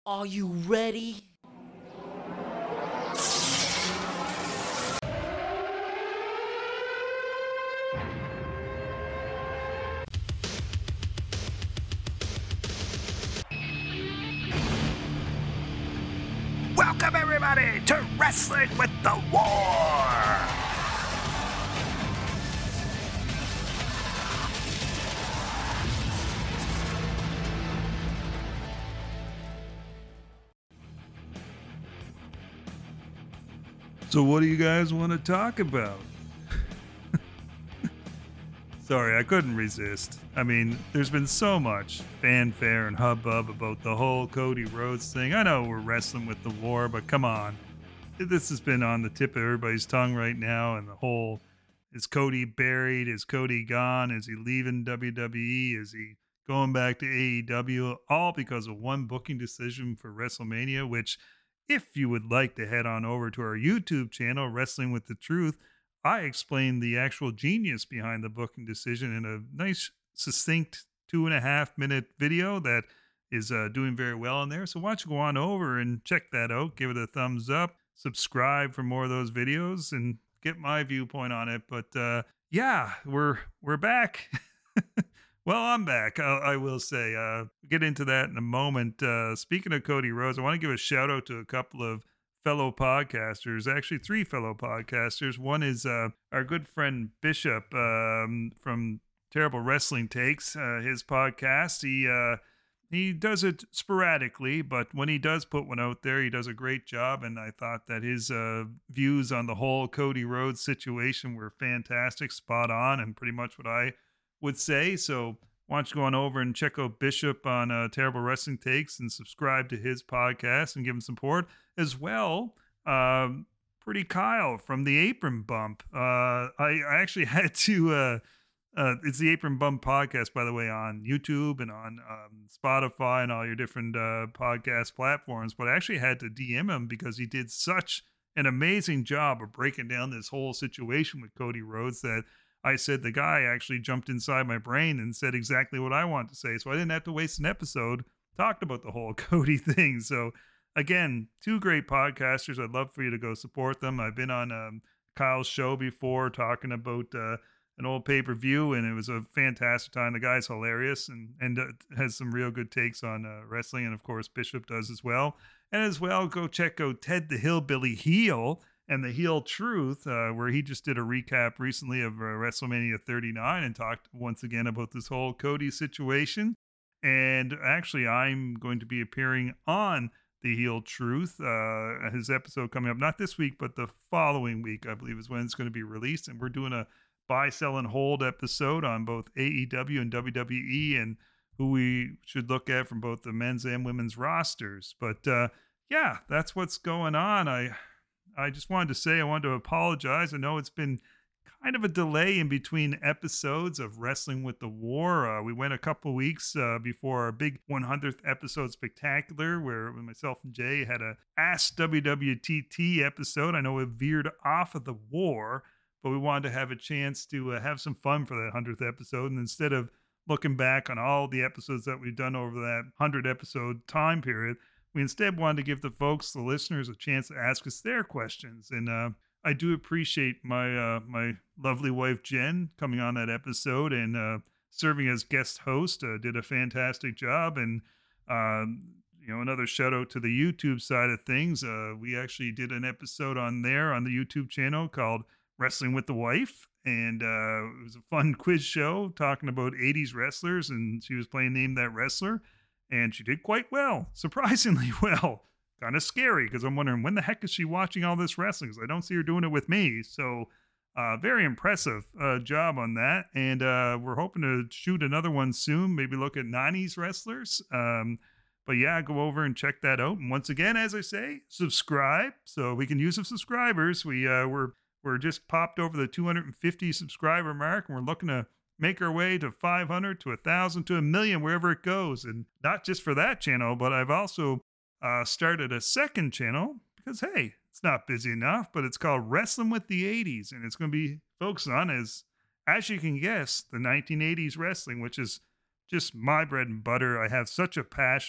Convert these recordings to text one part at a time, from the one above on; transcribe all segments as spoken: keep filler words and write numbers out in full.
Are you ready? Welcome everybody to Wrestling with the War! So what do you guys want to talk about? Sorry, I couldn't resist. I mean, there's been so much fanfare and hubbub about the whole Cody Rhodes thing. I know we're wrestling with the war, but come on. This has been on the tip of everybody's tongue right now, and the whole, is Cody buried? Is Cody gone? Is he leaving W W E? Is he going back to A E W? All because of one booking decision for WrestleMania, which, if you would like to head on over to our YouTube channel, Wrestling with the Truth, I explained the actual genius behind the booking decision in a nice, succinct two and a half minute video that is uh, doing very well in there. So why don't you go on over and check that out, give it a thumbs up, subscribe for more of those videos, and get my viewpoint on it. But uh, yeah, we're we're back. Well, I'm back, I, I will say. Uh, we'll get into that in a moment. Uh, speaking of Cody Rhodes, I want to give a shout out to a couple of fellow podcasters, actually three fellow podcasters. One is uh, our good friend Bishop um, from Terrible Wrestling Takes, uh, his podcast. He uh, he does it sporadically, but when he does put one out there, he does a great job. And I thought that his uh, views on the whole Cody Rhodes situation were fantastic, spot on, and pretty much what I would say. So why don't you go on over and check out Bishop on uh, Terrible Wrestling Takes and subscribe to his podcast and give him support as well. Um, Pretty Kyle from the Apron Bump. Uh, I, I actually had to, uh, uh, it's the Apron Bump podcast, by the way, on YouTube and on um, Spotify and all your different uh, podcast platforms. But I actually had to D M him because he did such an amazing job of breaking down this whole situation with Cody Rhodes that I said the guy actually jumped inside my brain and said exactly what I want to say. So I didn't have to waste an episode talking about the whole Cody thing. So again, two great podcasters. I'd love for you to go support them. I've been on um, Kyle's show before talking about uh, an old pay-per-view, and it was a fantastic time. The guy's hilarious and, and uh, has some real good takes on uh, wrestling. And of course, Bishop does as well. And as well, go check out Ted the Hillbilly Heel and the Heel Truth, uh, where he just did a recap recently of uh, WrestleMania thirty-nine and talked once again about this whole Cody situation. And actually, I'm going to be appearing on the Heel Truth, uh, his episode coming up, not this week, but the following week, I believe is when it's going to be released. And we're doing a buy, sell, and hold episode on both A E W and W W E and who we should look at from both the men's and women's rosters. But uh, yeah, that's what's going on. I... I just wanted to say I wanted to apologize. I know it's been kind of a delay in between episodes of Wrestling with the War. Uh, we went a couple weeks uh, before our big one hundredth episode spectacular where myself and Jay had a Ask W W T T episode. I know we veered off of the war, but we wanted to have a chance to uh, have some fun for that one hundredth episode. And instead of looking back on all the episodes that we've done over that one hundred episode time period, we instead wanted to give the folks, the listeners, a chance to ask us their questions. And uh, I do appreciate my uh, my lovely wife, Jen, coming on that episode and uh, serving as guest host. Uh, did a fantastic job. And, um, you know, another shout out to the YouTube side of things. Uh, we actually did an episode on there on the YouTube channel called Wrestling with the Wife. And uh, it was a fun quiz show talking about eighties wrestlers. And she was playing Name That Wrestler. And she did quite well, surprisingly well. Kind of scary because I'm wondering when the heck is she watching all this wrestling? Because I don't see her doing it with me. So uh, very impressive uh, job on that. And uh, we're hoping to shoot another one soon. Maybe look at nineties wrestlers. Um, but yeah, go over and check that out. And once again, as I say, subscribe so we can use some subscribers. We uh, we're we're just popped over the two hundred fifty subscriber mark, and we're looking to make our way to five hundred, to one thousand, to a million, wherever it goes. And not just for that channel, but I've also uh, started a second channel because, hey, it's not busy enough, but it's called Wrestling with the eighties. And it's going to be focused on, as, as you can guess, the nineteen eighties wrestling, which is just my bread and butter. I have such a passion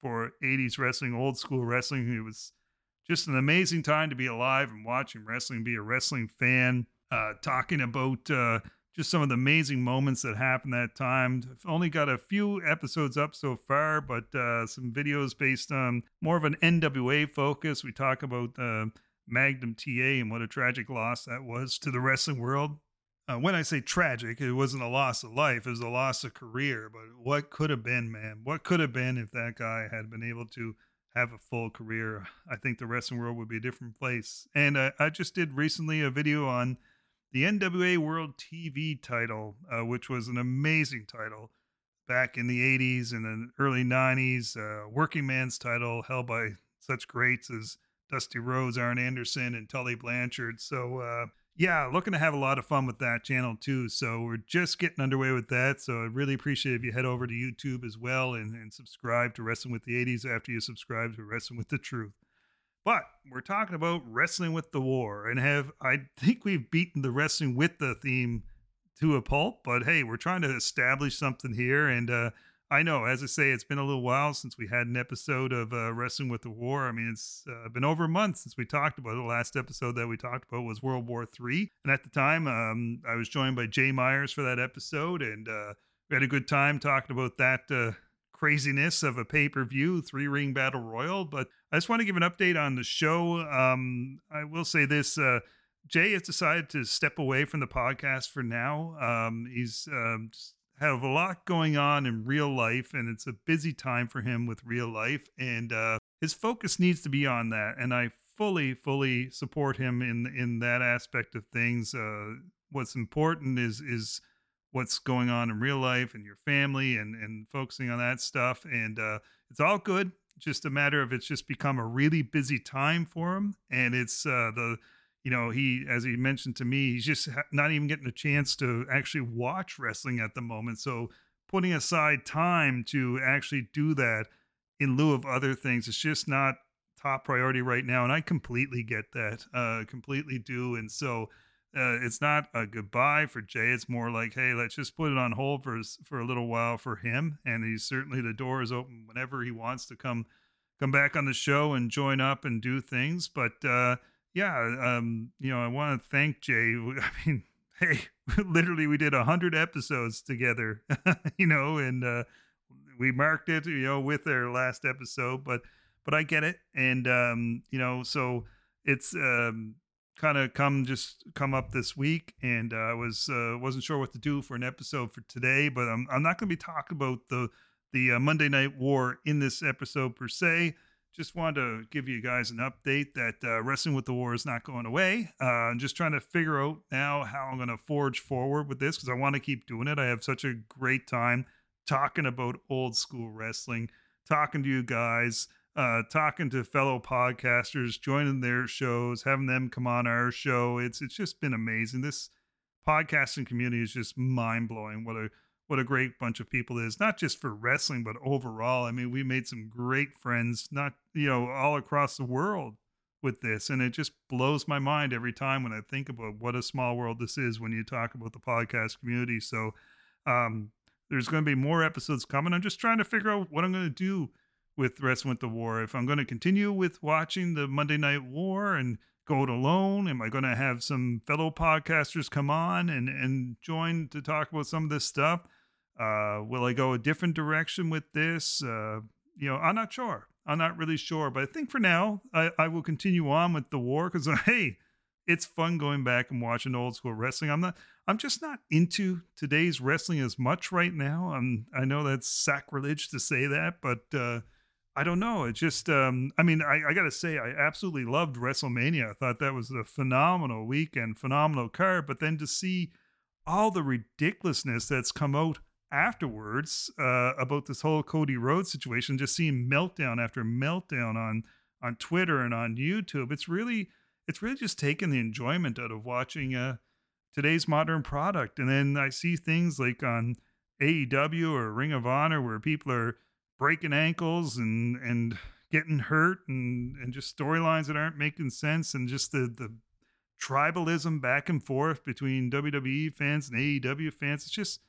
for eighties wrestling, old school wrestling. It was just an amazing time to be alive and watching wrestling, be a wrestling fan, uh, talking about uh, just some of the amazing moments that happened that time. I've only got a few episodes up so far, but uh, some videos based on more of an N W A focus. We talk about uh, Magnum T A and what a tragic loss that was to the wrestling world. Uh, when I say tragic, it wasn't a loss of life, it was a loss of career. But what could have been, man? What could have been if that guy had been able to have a full career? I think the wrestling world would be a different place. And uh, I just did recently a video on the N W A World T V title, uh, which was an amazing title back in the eighties and the early nineties. Uh, working man's title held by such greats as Dusty Rhodes, Arn Anderson, and Tully Blanchard. So, uh, yeah, looking to have a lot of fun with that channel too. So we're just getting underway with that. So I'd really appreciate if you head over to YouTube as well and, and subscribe to Wrestling with the eighties after you subscribe to Wrestling with the Truth. But we're talking about Wrestling with the War, and have I think we've beaten the Wrestling with the theme to a pulp. But hey, we're trying to establish something here, and uh, I know, as I say, it's been a little while since we had an episode of uh, Wrestling with the War. I mean, it's uh, been over a month since we talked about it. The last episode that we talked about was World War Three, and at the time, um, I was joined by Jay Myers for that episode, and uh, we had a good time talking about that uh, craziness of a pay-per-view three-ring battle royal. But I just want to give an update on the show. Um, I will say this. Uh, Jay has decided to step away from the podcast for now. Um, he's um, just have a lot going on in real life, and it's a busy time for him with real life, and uh, his focus needs to be on that. And I fully, fully support him in in that aspect of things. Uh, what's important is is what's going on in real life and your family, and and focusing on that stuff. And uh, it's all good. Just a matter of it's just become a really busy time for him, and it's uh, the you know, he, as he mentioned to me, he's just ha- not even getting a chance to actually watch wrestling at the moment. So putting aside time to actually do that in lieu of other things, it's just not top priority right now. And I completely get that, uh, completely do. And so uh, it's not a goodbye for Jay. It's more like, hey, let's just put it on hold for, for a little while for him. And he's certainly, the door is open whenever he wants to come, come back on the show and join up and do things. But, uh, Yeah, um, you know, I want to thank Jay. I mean, hey, literally, we did a hundred episodes together, you know, and uh, we marked it, you know, with our last episode. But, but I get it, and um, you know, so it's um, kind of come just come up this week, and uh, I was uh, wasn't sure what to do for an episode for today, but I'm I'm not going to be talking about the the uh, Monday Night War in this episode per se. Just wanted to give you guys an update that uh, Wrestling with the War is not going away. Uh, I'm just trying to figure out now how I'm going to forge forward with this, because I want to keep doing it. I have such a great time talking about old school wrestling, talking to you guys, uh, talking to fellow podcasters, joining their shows, having them come on our show. It's it's just been amazing. This podcasting community is just mind blowing. What a what a great bunch of people it is, not just for wrestling, but overall. I mean, we made some great friends, not, you know, all across the world with this. And it just blows my mind every time when I think about what a small world this is when you talk about the podcast community. So um, there's going to be more episodes coming. I'm just trying to figure out what I'm going to do with Wrestling with the War. If I'm going to continue with watching the Monday Night War and go it alone, am I going to have some fellow podcasters come on and, and join to talk about some of this stuff? Uh, will I go a different direction with this? Uh, you know, I'm not sure. I'm not really sure, but I think for now, I, I will continue on with the war, because, hey, it's fun going back and watching old school wrestling. I'm not, I'm just not into today's wrestling as much right now. I'm, I know that's sacrilege to say that, but, uh, I don't know. It just, um, I mean, I, I got to say, I absolutely loved WrestleMania. I thought that was a phenomenal weekend, phenomenal card. But then to see all the ridiculousness that's come out afterwards uh, about this whole Cody Rhodes situation, just seeing meltdown after meltdown on on Twitter and on YouTube, it's really, it's really just taken the enjoyment out of watching uh, today's modern product. And then I see things like on A E W or Ring of Honor where people are breaking ankles and and getting hurt, and and just storylines that aren't making sense, and just the the tribalism back and forth between W W E fans and A E W fans. It's just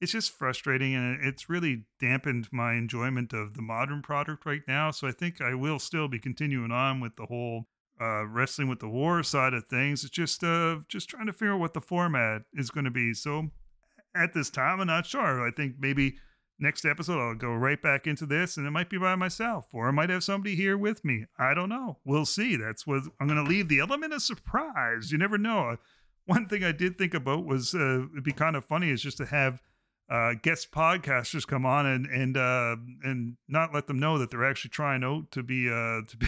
it's just frustrating, and it- it's really dampened my enjoyment of the modern product right now. So I think I will still be continuing on with the whole uh, wrestling with the war side of things. It's just uh, just trying to figure out what the format is going to be. So at this time, I'm not sure. I think maybe next episode I'll go right back into this, and it might be by myself, or I might have somebody here with me. I don't know. We'll see. That's what I'm going to leave the element of surprise. You never know. Uh, One thing I did think about was uh, it'd be kind of funny is just to have uh, guest podcasters come on and and uh, and not let them know that they're actually trying out to be uh, to be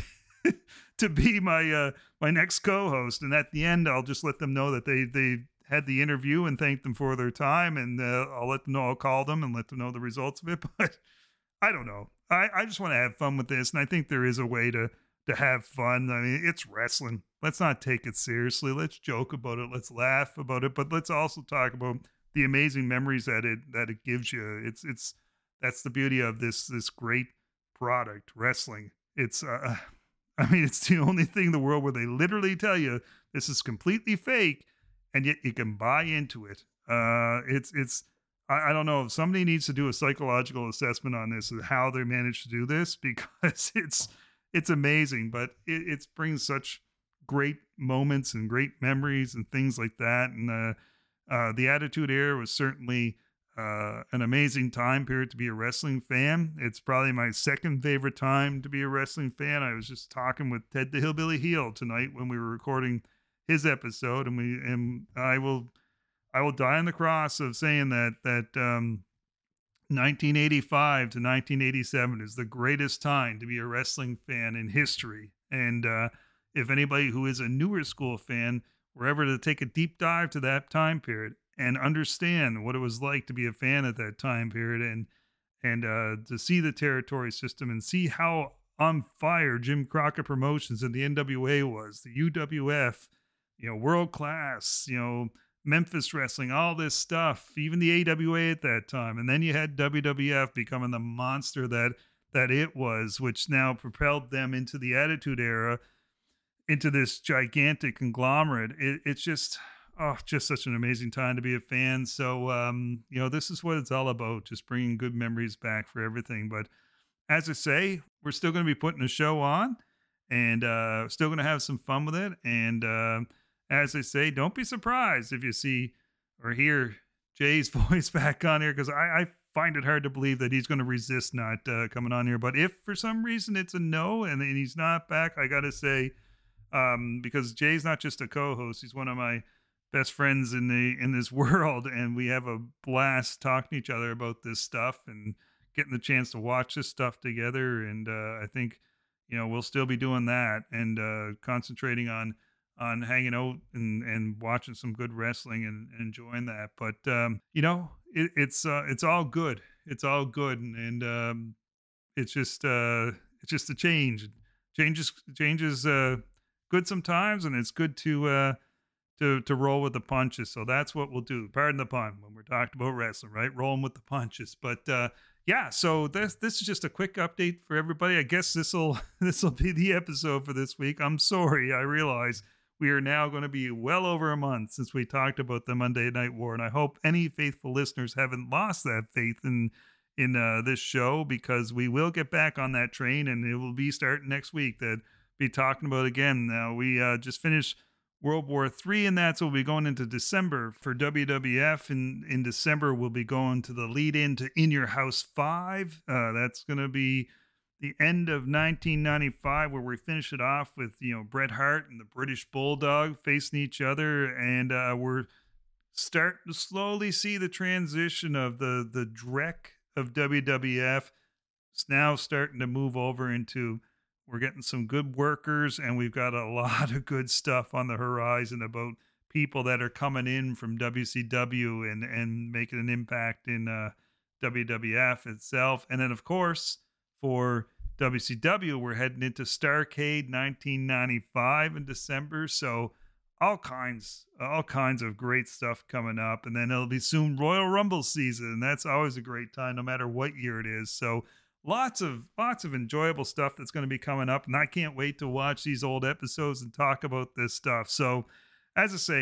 to be my uh, my next co-host, and at the end I'll just let them know that they they had the interview and thank them for their time, and uh, I'll let them know, I'll call them and let them know the results of it. But I don't know. I, I just want to have fun with this, and I think there is a way to to have fun. I mean, it's wrestling. Let's not take it seriously. Let's joke about it. Let's laugh about it, but let's also talk about the amazing memories that it that it gives you. It's it's that's the beauty of this this great product, wrestling. It's uh, I mean, it's the only thing in the world where they literally tell you this is completely fake, and yet you can buy into it. Uh, it's it's I, I don't know if somebody needs to do a psychological assessment on this and how they managed to do this, because it's it's amazing, but it it's brings such great moments and great memories and things like that. And uh, uh, the Attitude Era was certainly uh, an amazing time period to be a wrestling fan. It's probably my second favorite time to be a wrestling fan. I was just talking with Ted the Hillbilly Heel tonight when we were recording his episode, and we and I will I will die on the cross of saying that that um, nineteen eighty-five to nineteen eighty-seven is the greatest time to be a wrestling fan in history. And uh, if anybody who is a newer school fan were ever to take a deep dive to that time period and understand what it was like to be a fan at that time period, and and uh, to see the territory system and see how on fire Jim Crockett Promotions and the N W A was, the U W F, you know, world class, you know, Memphis Wrestling, all this stuff, even the A W A at that time. And then you had W W F becoming the monster that that it was, which now propelled them into the Attitude Era, into this gigantic conglomerate. It, it's just, oh, just such an amazing time to be a fan. So, um, you know, this is what it's all about, just bringing good memories back for everything. But as I say, we're still going to be putting a show on, and uh, still going to have some fun with it. And uh, as I say, don't be surprised if you see or hear Jay's voice back on here, because I, I find it hard to believe that he's going to resist not uh, coming on here. But if for some reason it's a no and, and he's not back, I got to say, um, because Jay's not just a co-host, he's one of my best friends in the in this world, and we have a blast talking to each other about this stuff and getting the chance to watch this stuff together. And uh, I think, you know, we'll still be doing that and uh, concentrating on on hanging out and, and watching some good wrestling and, and enjoying that. But, um, you know, it, it's uh, it's all good. It's all good. And, and um, it's just uh, it's just a change. Changes changes uh, good sometimes, and it's good to uh, to to roll with the punches. So that's what we'll do. Pardon the pun when we're talking about wrestling, right? Rolling with the punches. But uh, yeah, so this this is just a quick update for everybody. I guess this will this will be the episode for this week. I'm sorry. I realize we are now going to be well over a month since we talked about the Monday Night War, and I hope any faithful listeners haven't lost that faith in in uh, this show, because we will get back on that train, and it will be starting next week. That be talking about again. Now we uh, just finished World War Three, and that's what we'll be going into December for W W F. And in December, we'll be going to the lead in to In Your House five. Uh, that's going to be the end of nineteen ninety-five, where we finish it off with, you know, Bret Hart and the British Bulldog facing each other. And uh, we're starting to slowly see the transition of the, the dreck of W W F. It's now starting to move over into, we're getting some good workers, and we've got a lot of good stuff on the horizon about people that are coming in from W C W and, and making an impact in uh, W W F itself. And then, of course, for W C W, we're heading into Starrcade nineteen ninety-five in December. So all kinds, all kinds of great stuff coming up. And then it'll be soon Royal Rumble season. And that's always a great time, no matter what year it is. So lots of lots of enjoyable stuff that's going to be coming up, and I can't wait to watch these old episodes and talk about this stuff. So, as I say,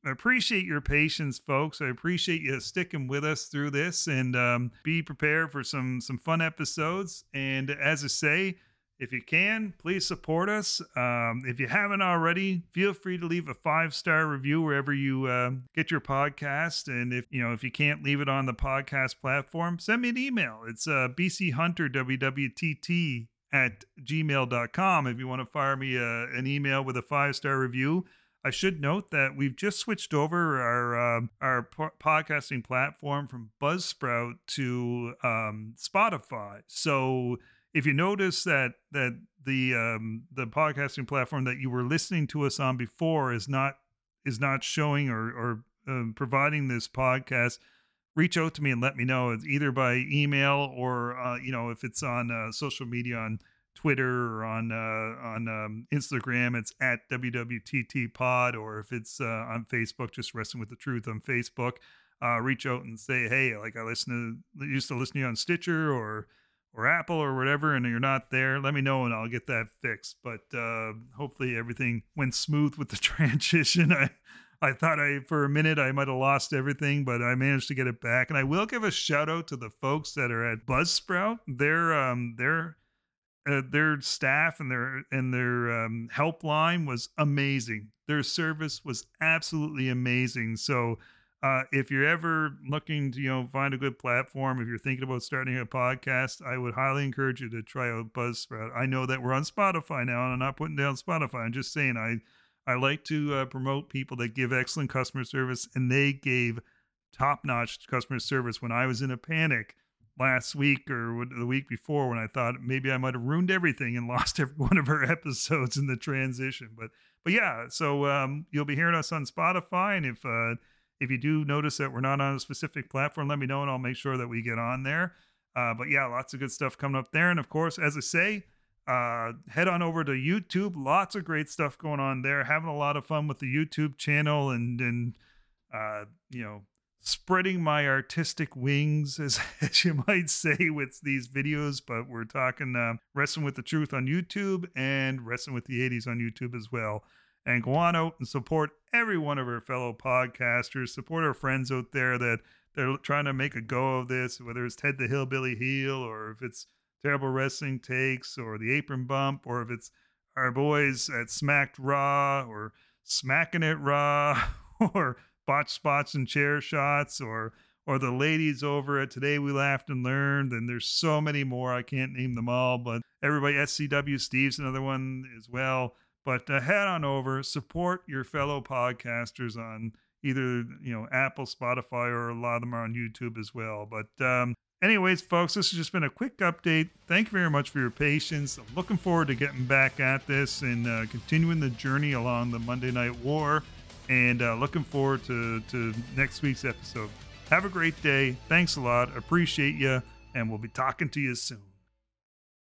I appreciate your patience, folks. I appreciate you sticking with us through this, and um, be prepared for some some fun episodes. And as I say, if you can, please support us. Um, if you haven't already, feel free to leave a five star review wherever you uh, get your podcast. And if you know if you can't leave it on the podcast platform, send me an email. It's uh, b c hunter w w t t at gmail dot com if you want to fire me a, an email with a five star review. I should note that we've just switched over our um, our po- podcasting platform from Buzzsprout to um, Spotify. So if you notice that that the um, the podcasting platform that you were listening to us on before is not is not showing or or um, providing this podcast, reach out to me and let me know. It's either by email or uh, you know if it's on uh, social media on Twitter or on uh, on um, Instagram, it's at W W T T Pod, or if it's uh, on Facebook, just Wrestling with the Truth on Facebook. Uh, reach out and say, hey, like I listen to used to listen to you on Stitcher or or Apple or whatever, and you're not there, let me know and I'll get that fixed. But uh, hopefully everything went smooth with the transition. I I thought I, for a minute, I might have lost everything, but I managed to get it back. And I will give a shout out to the folks that are at Buzzsprout. Their um their uh, their staff and their and their um, helpline was amazing. Their service was absolutely amazing. So Uh, if you're ever looking to, you know, find a good platform, if you're thinking about starting a podcast, I would highly encourage you to try out Buzzsprout. I know that we're on Spotify now, and I'm not putting down Spotify. I'm just saying I, I like to uh, promote people that give excellent customer service, and they gave top-notch customer service when I was in a panic last week or the week before when I thought maybe I might have ruined everything and lost every one of our episodes in the transition. But, but yeah, so um, you'll be hearing us on Spotify, and if uh, If you do notice that we're not on a specific platform, let me know and I'll make sure that we get on there. Uh, but yeah, lots of good stuff coming up there. And of course, as I say, uh, head on over to YouTube. Lots of great stuff going on there. Having a lot of fun with the YouTube channel and, and uh, you know, spreading my artistic wings, as, as you might say, with these videos. But we're talking uh, Wrestling with the Truth on YouTube and Wrestling with the eighties on YouTube as well. And go on out and support every one of our fellow podcasters. Support our friends out there that they're trying to make a go of this, whether it's Ted the Hillbilly Heel, or if it's Terrible Wrestling Takes, or the Apron Bump, or if it's our boys at Smacked Raw, or Smacking It Raw, or Botch Spots and Chair Shots, or or the ladies over at Today We Laughed and Learned. And there's so many more. I can't name them all, but everybody, S C W Steve's another one as well. But uh, head on over, support your fellow podcasters on either, you know, Apple, Spotify, or a lot of them are on YouTube as well. But um, anyways, folks, this has just been a quick update. Thank you very much for your patience. I'm looking forward to getting back at this and uh, continuing the journey along the Monday Night War, and uh, looking forward to, to next week's episode. Have a great day. Thanks a lot. Appreciate you, and we'll be talking to you soon.